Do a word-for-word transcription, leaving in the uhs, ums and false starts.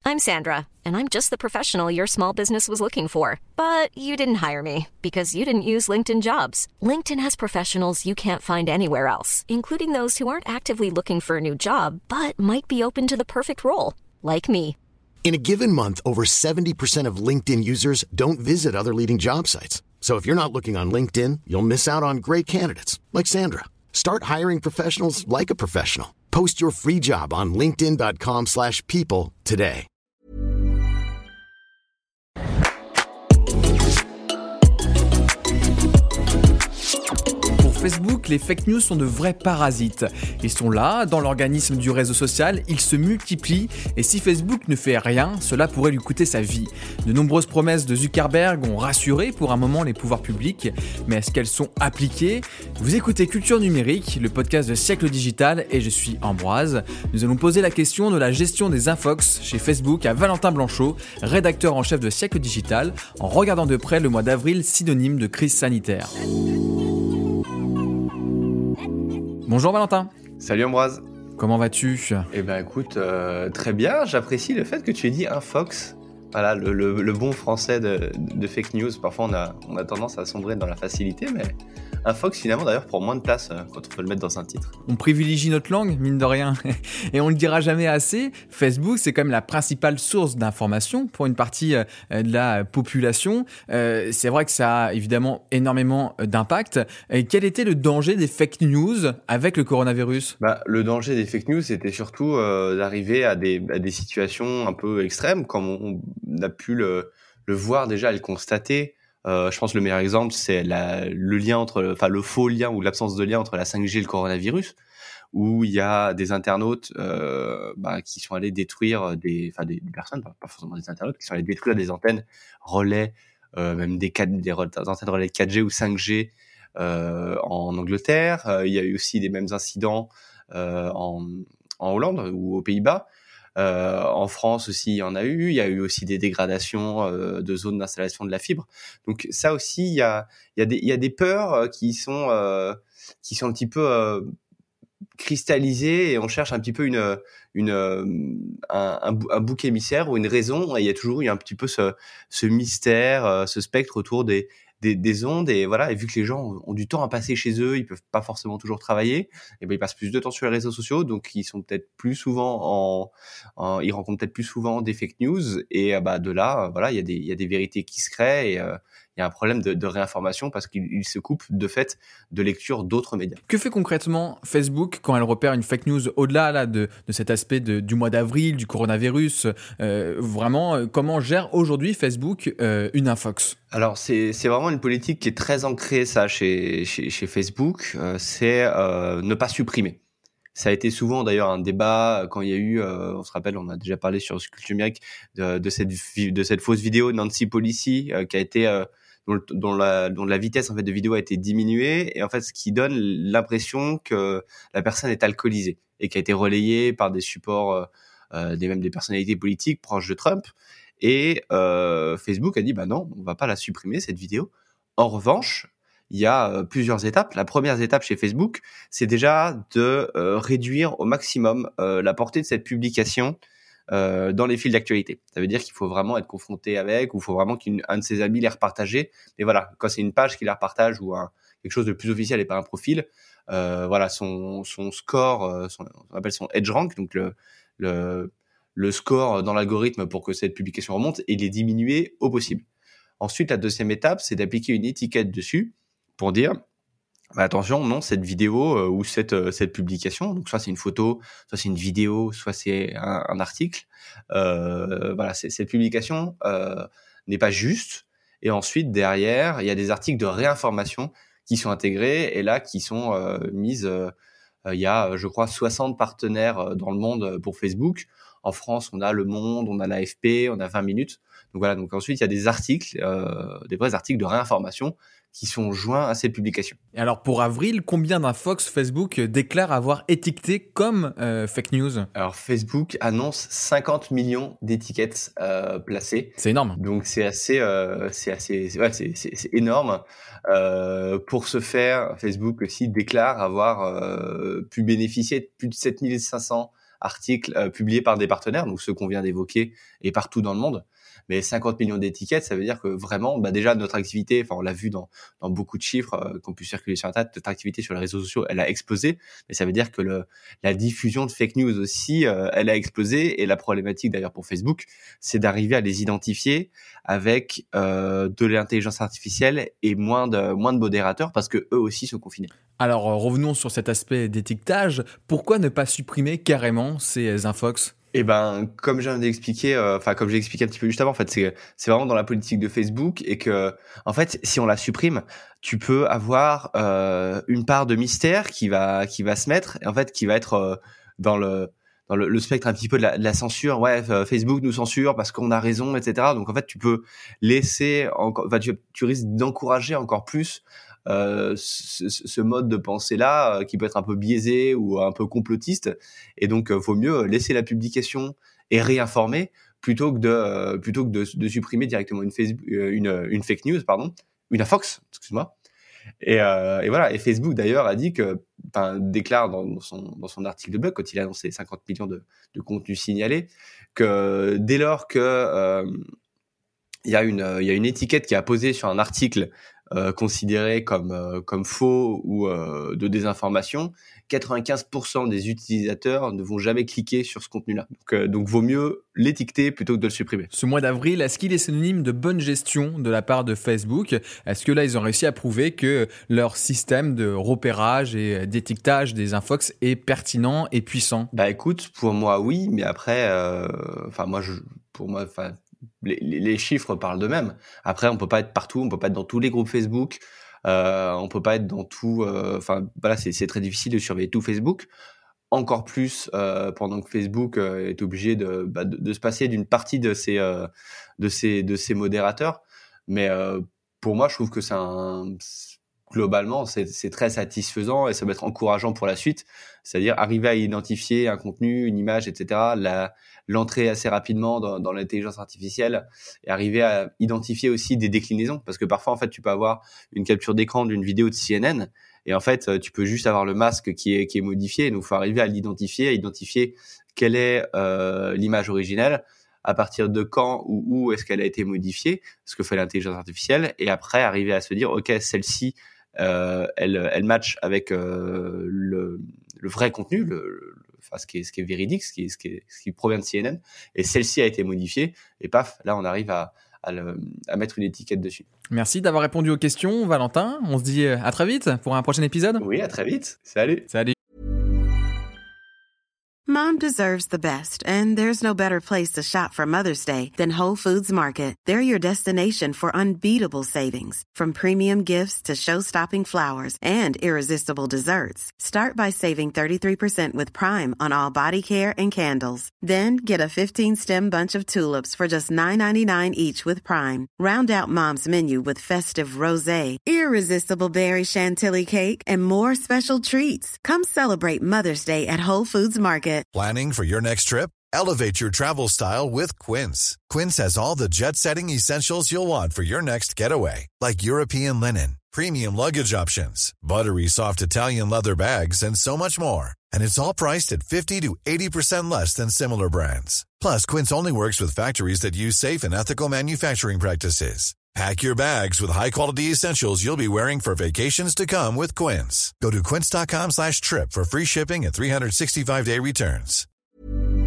I'm Sandra, and I'm just the professional your small business was looking for. But you didn't hire me because you didn't use LinkedIn Jobs. LinkedIn has professionals you can't find anywhere else, including those who aren't actively looking for a new job, but might be open to the perfect role, like me. In a given month, over seventy percent of LinkedIn users don't visit other leading job sites. So if you're not looking on LinkedIn, you'll miss out on great candidates like Sandra. Start hiring professionals like a professional. Post your free job on linkedin.com slash people today. Pour Facebook, les fake news sont de vrais parasites. Ils sont là, dans l'organisme du réseau social, ils se multiplient et si Facebook ne fait rien, cela pourrait lui coûter sa vie. De nombreuses promesses de Zuckerberg ont rassuré pour un moment les pouvoirs publics, mais est-ce qu'elles sont appliquées ? Vous écoutez Culture Numérique, le podcast de Siècle Digital et je suis Ambroise. Nous allons poser la question de la gestion des infox chez Facebook à Valentin Blanchot, rédacteur en chef de Siècle Digital, en regardant de près le mois d'avril synonyme de crise sanitaire. Bonjour Valentin. Salut Ambroise. Comment vas-tu ? Eh ben écoute, euh, très bien, j'apprécie le fait que tu aies dit infox. Voilà, le, le, le bon français de, de fake news. Parfois on a, on a tendance à sombrer dans la facilité, mais infox finalement d'ailleurs prend moins de place euh, quand on peut le mettre dans un titre. On privilégie notre langue, mine de rien, et on le dira jamais assez. Facebook, c'est quand même la principale source d'information pour une partie euh, de la population. Euh, c'est vrai que ça a évidemment énormément d'impact. Et quel était le danger des fake news avec le coronavirus ? Bah, le danger des fake news, c'était surtout euh, d'arriver à des, à des situations un peu extrêmes, comme on, on a pu le, le voir déjà et le constater. Euh, je pense que le meilleur exemple, c'est la, le lien entre, enfin le faux lien ou l'absence de lien entre la cinq G et le coronavirus, où il y a des internautes euh, bah, qui sont allés détruire des, enfin des, des personnes, pas, pas forcément des internautes, qui sont allés détruire des antennes relais, euh, même des, des antennes relais quatre G ou cinq G euh, en Angleterre. Euh, il y a eu aussi des mêmes incidents euh, en, en Hollande ou aux Pays-Bas. Euh, en France aussi, il y en a eu. Il y a eu aussi des dégradations euh, de zones d'installation de la fibre. Donc ça aussi, il y a, il y a des, il y a des peurs qui sont, euh, qui sont un petit peu euh, cristallisées et on cherche un petit peu une, une, un, un, un bouc émissaire ou une raison. Et il y a toujours eu un petit peu ce, ce mystère, ce spectre autour des Des, des ondes et voilà, et vu que les gens ont du temps à passer chez eux, ils peuvent pas forcément toujours travailler, et ben ils passent plus de temps sur les réseaux sociaux, donc ils sont peut-être plus souvent en, en ils rencontrent peut-être plus souvent des fake news et bah de là voilà, il y a des il y a des vérités qui se créent et euh, il y a un problème de, de réinformation parce qu'il se coupe de fait de lecture d'autres médias. Que fait concrètement Facebook quand elle repère une fake news au-delà là, de, de cet aspect de, du mois d'avril, du coronavirus euh, vraiment, euh, comment gère aujourd'hui Facebook euh, une infox ? Alors c'est c'est vraiment une politique qui est très ancrée ça chez chez, chez Facebook, euh, c'est euh, ne pas supprimer. Ça a été souvent d'ailleurs un débat quand il y a eu, euh, on se rappelle, on a déjà parlé sur Culture Numérique de, de cette de cette fausse vidéo Nancy Pelosi euh, qui a été euh, dont, dont la dont la vitesse en fait de vidéo a été diminuée et en fait ce qui donne l'impression que la personne est alcoolisée et qui a été relayée par des supports euh, euh, des même des personnalités politiques proches de Trump. Et euh, Facebook a dit bah non, on va pas la supprimer cette vidéo. En revanche, il y a euh, plusieurs étapes. La première étape chez Facebook, c'est déjà de euh, réduire au maximum euh, la portée de cette publication euh, dans les fils d'actualité. Ça veut dire qu'il faut vraiment être confronté avec, ou il faut vraiment qu'un de ses amis les repartage. Mais voilà, quand c'est une page qui la repartage ou un, quelque chose de plus officiel et pas un profil, euh, voilà, son, son score, euh, son, on appelle son edge rank, donc le, le le score dans l'algorithme pour que cette publication remonte et les diminuer au possible. Ensuite, la deuxième étape, c'est d'appliquer une étiquette dessus pour dire bah, attention, non, cette vidéo euh, ou cette euh, cette publication, donc soit c'est une photo, soit c'est une vidéo, soit c'est un, un article, euh, voilà, c'est, cette publication euh, n'est pas juste. Et ensuite, derrière, il y a des articles de réinformation qui sont intégrés et là qui sont euh, mises. Euh, il y a, je crois, soixante partenaires dans le monde pour Facebook. En France, on a Le Monde, on a l'A F P, on a vingt minutes. Donc voilà. Donc ensuite, il y a des articles, euh, des vrais articles de réinformation qui sont joints à ces publications. Et alors pour avril, combien d'infox Facebook déclare avoir étiqueté comme euh, fake news ? Alors Facebook annonce cinquante millions d'étiquettes euh, placées. C'est énorme. Donc c'est assez, euh, c'est assez, ouais, c'est, c'est, c'est énorme. Euh, pour ce faire, Facebook aussi déclare avoir euh, pu bénéficier de plus de sept mille cinq cents articles euh, publiés par des partenaires, donc ceux qu'on vient d'évoquer et partout dans le monde. Mais cinquante millions d'étiquettes, ça veut dire que vraiment, bah déjà notre activité, enfin on l'a vu dans dans beaucoup de chiffres euh, qui ont pu circuler sur Internet, notre activité sur les réseaux sociaux, elle a explosé. Mais ça veut dire que le la diffusion de fake news aussi, euh, elle a explosé. Et la problématique d'ailleurs pour Facebook, c'est d'arriver à les identifier avec euh, de l'intelligence artificielle et moins de moins de modérateurs parce que eux aussi sont confinés. Alors revenons sur cet aspect d'étiquetage. Pourquoi ne pas supprimer carrément ces infox ? Eh ben, comme je viens d'expliquer, enfin euh, comme j'ai expliqué un petit peu juste avant, en fait, c'est c'est vraiment dans la politique de Facebook et que, en fait, si on la supprime, tu peux avoir euh, une part de mystère qui va qui va se mettre, et en fait, qui va être euh, dans le dans le, le spectre un petit peu de la, de la censure. Ouais, Facebook nous censure parce qu'on a raison, et cetera. Donc en fait, tu peux laisser encore, enfin, tu, tu risques d'encourager encore plus Euh, ce, ce mode de pensée-là euh, qui peut être un peu biaisé ou un peu complotiste, et donc euh, vaut mieux laisser la publication et réinformer plutôt que de euh, plutôt que de, de supprimer directement une, Facebook, une une fake news, pardon, une infox, excuse-moi. Et, euh, et voilà. Et Facebook d'ailleurs a dit que, enfin, déclare dans, dans son dans son article de blog quand il a annoncé cinquante millions de de contenus signalés que dès lors que euh, il y a une il y a une étiquette qui est apposée sur un article Euh, considéré comme euh, comme faux ou euh, de désinformation, quatre-vingt-quinze pour cent des utilisateurs ne vont jamais cliquer sur ce contenu-là. Donc, euh, donc vaut mieux l'étiqueter plutôt que de le supprimer. Ce mois d'avril, est-ce qu'il est synonyme de bonne gestion de la part de Facebook ? Est-ce que là, ils ont réussi à prouver que leur système de repérage et d'étiquetage des infox est pertinent et puissant ? Bah écoute, pour moi oui, mais après, enfin euh, moi, je, pour moi, enfin. Les, les chiffres parlent d'eux-mêmes. Après, on peut pas être partout, on peut pas être dans tous les groupes Facebook, euh, on peut pas être dans tout. Enfin, euh, voilà, c'est, c'est très difficile de surveiller tout Facebook. Encore plus euh, pendant que Facebook euh, est obligé de, bah, de, de se passer d'une partie de ses, euh, de ses, de ses modérateurs. Mais euh, pour moi, je trouve que c'est un globalement, c'est, c'est très satisfaisant et ça va être encourageant pour la suite. C'est-à-dire arriver à identifier un contenu, une image, et cetera. La, l'entrée assez rapidement dans, dans l'intelligence artificielle et arriver à identifier aussi des déclinaisons. Parce que parfois, en fait, tu peux avoir une capture d'écran d'une vidéo de C N N et en fait, tu peux juste avoir le masque qui est, qui est modifié. Donc, il faut arriver à l'identifier, à identifier quelle est euh, l'image originelle, à partir de quand ou où est-ce qu'elle a été modifiée, ce que fait l'intelligence artificielle, et après arriver à se dire, ok, celle-ci, euh, elle, elle match avec euh, le, le vrai contenu, le, le, enfin, ce qui est, ce qui est véridique, ce qui, est, ce, qui est, ce qui provient de C N N, et celle-ci a été modifiée, et paf, là on arrive à, à, le, à mettre une étiquette dessus. Merci d'avoir répondu aux questions, Valentin. On se dit à très vite pour un prochain épisode. Oui, à très vite. Salut. Salut. Mom deserves the best, and there's no better place to shop for Mother's Day than Whole Foods Market. They're your destination for unbeatable savings, from premium gifts to show-stopping flowers and irresistible desserts. Start by saving thirty-three percent with Prime on all body care and candles. Then get a fifteen-stem bunch of tulips for just nine ninety-nine each with Prime. Round out Mom's menu with festive rosé, irresistible berry chantilly cake, and more special treats. Come celebrate Mother's Day at Whole Foods Market. Planning for your next trip? Elevate your travel style with Quince. Quince has all the jet-setting essentials you'll want for your next getaway, like European linen, premium luggage options, buttery soft Italian leather bags, and so much more. And it's all priced at fifty to eighty percent less than similar brands. Plus, Quince only works with factories that use safe and ethical manufacturing practices. Pack your bags with high-quality essentials you'll be wearing for vacations to come with Quince. Go to quince.com slash trip for free shipping and three sixty-five day returns.